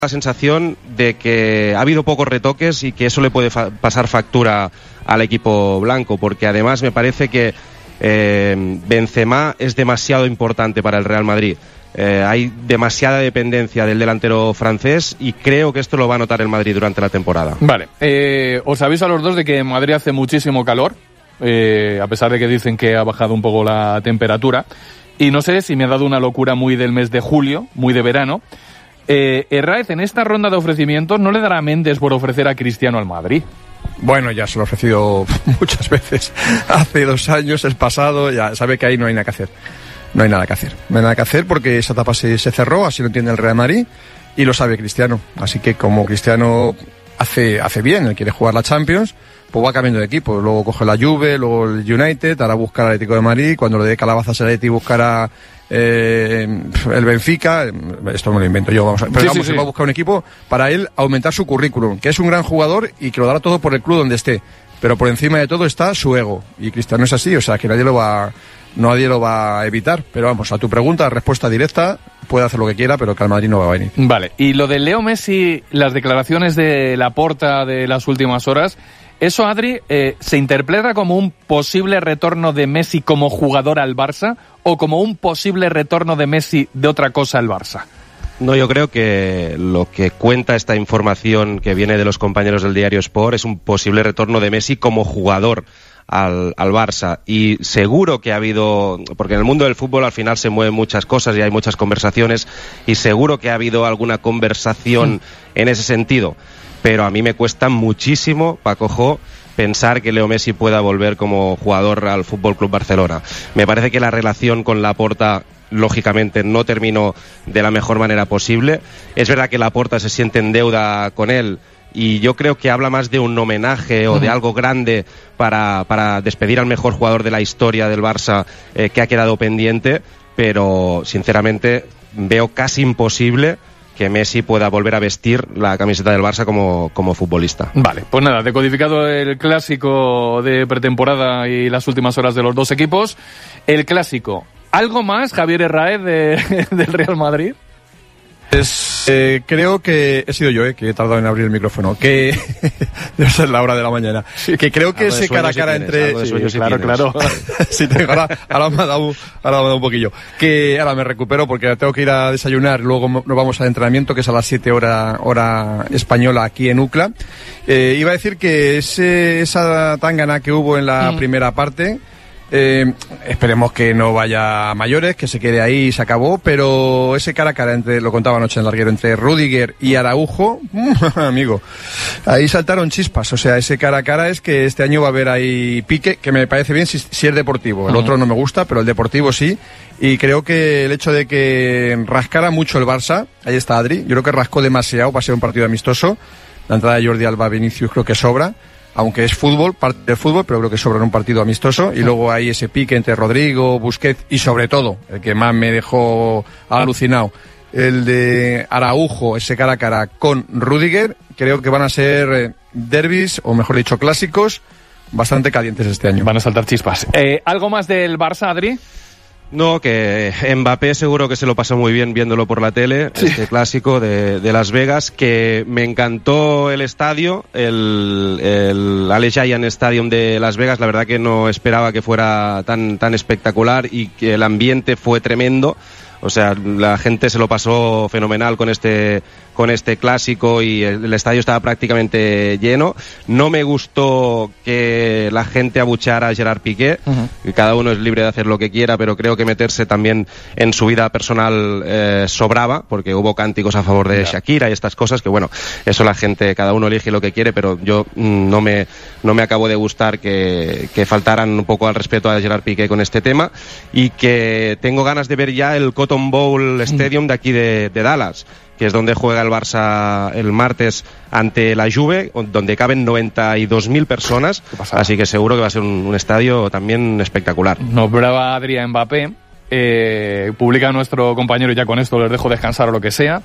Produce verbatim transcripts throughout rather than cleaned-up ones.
la sensación de que ha habido pocos retoques y que eso le puede fa- pasar factura al equipo blanco, porque además me parece que eh, Benzema es demasiado importante para el Real Madrid. Eh, hay demasiada dependencia del delantero francés y creo que esto lo va a notar el Madrid durante la temporada. Vale, eh, os aviso a los dos de que en Madrid hace muchísimo calor, eh, a pesar de que dicen que ha bajado un poco la temperatura, y no sé si me ha dado una locura muy del mes de julio, muy de verano. Eh, Herráez, en esta ronda de ofrecimientos, ¿no le dará a Méndez por ofrecer a Cristiano al Madrid? Bueno, ya se lo he ofrecido muchas veces. Hace dos años, el pasado, ya sabe que ahí no hay nada que hacer. No hay nada que hacer. No hay nada que hacer porque esa etapa se, se cerró, así lo entiende el Real Madrid, y lo sabe Cristiano. Así que como Cristiano hace, hace bien, él quiere jugar la Champions, pues va cambiando de equipo. Luego coge la Juve, luego el United, ahora busca el Atlético de Madrid, cuando le dé calabazas al Atlético buscará eh, el Benfica. Esto me lo invento yo, vamos a ver. Pero sí, vamos, sí, él sí. va a buscar un equipo para él aumentar su currículum, que es un gran jugador y que lo dará todo por el club donde esté. Pero por encima de todo está su ego. Y Cristiano es así, o sea que nadie lo va, nadie lo va a evitar. Pero vamos, a tu pregunta, respuesta directa, puede hacer lo que quiera, pero que al Madrid no va a venir. Vale, y lo de Leo Messi, las declaraciones de Laporta de las últimas horas, ¿eso, Adri, eh, se interpreta como un posible retorno de Messi como jugador al Barça o como un posible retorno de Messi de otra cosa al Barça? No, yo creo que lo que cuenta esta información que viene de los compañeros del diario Sport es un posible retorno de Messi como jugador al, al Barça, y seguro que ha habido, porque en el mundo del fútbol al final se mueven muchas cosas y hay muchas conversaciones, y seguro que ha habido alguna conversación en ese sentido, pero a mí me cuesta muchísimo, Paco Jo, pensar que Leo Messi pueda volver como jugador al F C Barcelona. Me parece que la relación con Laporta lógicamente no terminó de la mejor manera posible. Es verdad que Laporta se siente en deuda con él, y yo creo que habla más de un homenaje o de algo grande para, para despedir al mejor jugador de la historia del Barça, eh, que ha quedado pendiente, pero sinceramente veo casi imposible que Messi pueda volver a vestir la camiseta del Barça como, como futbolista. Vale, pues nada, decodificado el clásico de pretemporada y las últimas horas de los dos equipos. El clásico, ¿algo más, Javier Herráez, de, del Real Madrid? Es, eh, creo que he sido yo, eh, que he tardado en abrir el micrófono, que debe ser la hora de la mañana, que creo que Algo de ese cara a cara si tienes, entre... sí, Sí, claro, claro. Sí, tengo, ahora, ahora, me ha dado, ahora me ha dado un poquillo. Que ahora me recupero porque tengo que ir a desayunar, luego nos vamos al entrenamiento, que es a las siete hora, hora española aquí en U C L A. Eh, iba a decir que ese, esa tangana que hubo en la mm. primera parte, Eh, esperemos que no vaya a mayores, que se quede ahí y se acabó, pero ese cara a cara, entre, lo contaba anoche en el larguero, entre Rüdiger y Araujo, amigo, ahí saltaron chispas. O sea, ese cara a cara es que este año va a haber ahí pique, que me parece bien si, si es deportivo. El uh-huh. otro no me gusta, pero el deportivo sí. Y creo que el hecho de que rascara mucho el Barça, ahí está Adri, yo creo que rascó demasiado para ser un partido amistoso. La entrada de Jordi Alba, Vinicius, creo que sobra. Aunque es fútbol, parte del fútbol, pero creo que sobra en un partido amistoso. Y luego hay ese pique entre Rodrigo, Busquets y sobre todo, el que más me dejó alucinado, el de Araujo, ese cara a cara con Rüdiger. Creo que van a ser eh, derbis, o mejor dicho, clásicos, bastante calientes este año. Van a saltar chispas. Eh, ¿Algo más del Barça, Adri? No, que Mbappé seguro que se lo pasó muy bien viéndolo por la tele, sí. Este clásico de, de Las Vegas, que me encantó el estadio, el, el Alex Giant Stadium de Las Vegas. La verdad que no esperaba que fuera tan, tan espectacular, y que el ambiente fue tremendo. O sea, la gente se lo pasó fenomenal con este con este clásico, y el, el estadio estaba prácticamente lleno. No me gustó que la gente abucheara a Gerard Piqué, uh-huh. que cada uno es libre de hacer lo que quiera, pero creo que meterse también en su vida personal eh, sobraba, porque hubo cánticos a favor de yeah. Shakira y estas cosas, que bueno, eso la gente, cada uno elige lo que quiere, pero yo mm, no me no me acabo de gustar que, que faltaran un poco al respeto a Gerard Piqué con este tema, y que tengo ganas de ver ya el Cotton Bowl Stadium de aquí de, de Dallas, que es donde juega el Barça el martes ante la Juve, donde caben noventa y dos mil personas, así que seguro que va a ser un, un estadio también espectacular. Nombraba Adrián Mbappé, eh, publica nuestro compañero, y ya con esto les dejo descansar o lo que sea,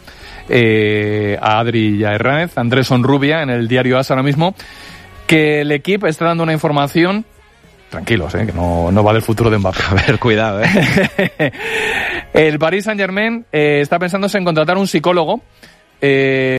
eh, a Adri y a Herráez, Andrés Onrubia en el diario AS ahora mismo, que el equipo está dando una información. Tranquilos, eh, que no, no va del futuro de Mbappé. A ver, cuidado, eh. El Paris Saint-Germain eh, está pensándose en contratar un psicólogo Eh,